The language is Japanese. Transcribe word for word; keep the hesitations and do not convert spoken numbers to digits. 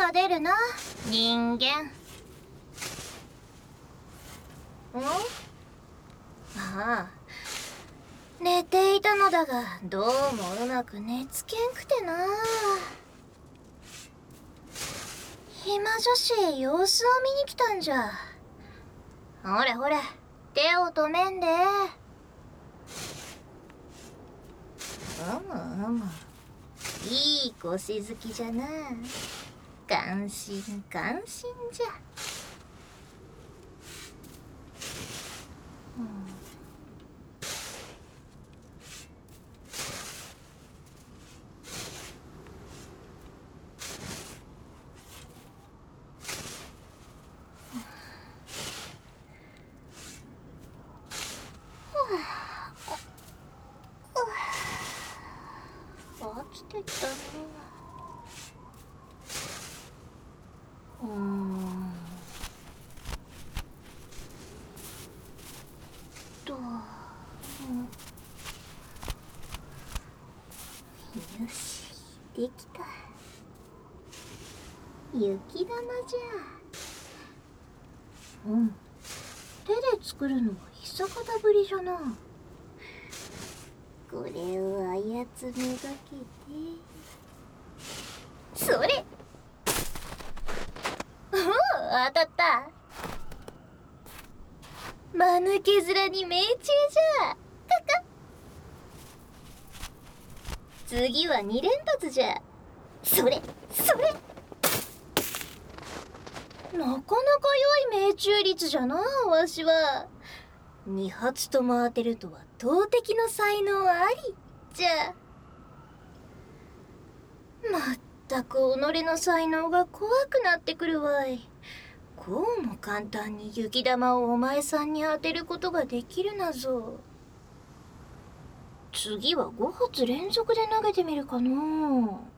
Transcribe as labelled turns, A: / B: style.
A: が出るな人間。ん？ああ、寝ていたのだがどうもうまく寝つけんくてな。暇女子様子を見に来たんじゃ。ほれほれ、手を止めんで。うむうむ、いい腰好きじゃな。感心感心じゃ。うん、飽きてきたな。うーんと、うん、よし、できた。雪玉じゃ。うん、手で作るのは久方ぶりじゃな。これを操めがけて、それ。おお、当たった。間抜け面に命中じゃ。かか。次は二連発じゃ。それそれ。なかなか良い命中率じゃな、わしは。二発とも当てるとは投擲の才能ありじゃ。まったく己の才能が怖くなってくるわい。こうも簡単に雪玉をお前さんに当てることができるなぞ。次はご発連続で投げてみるかのう。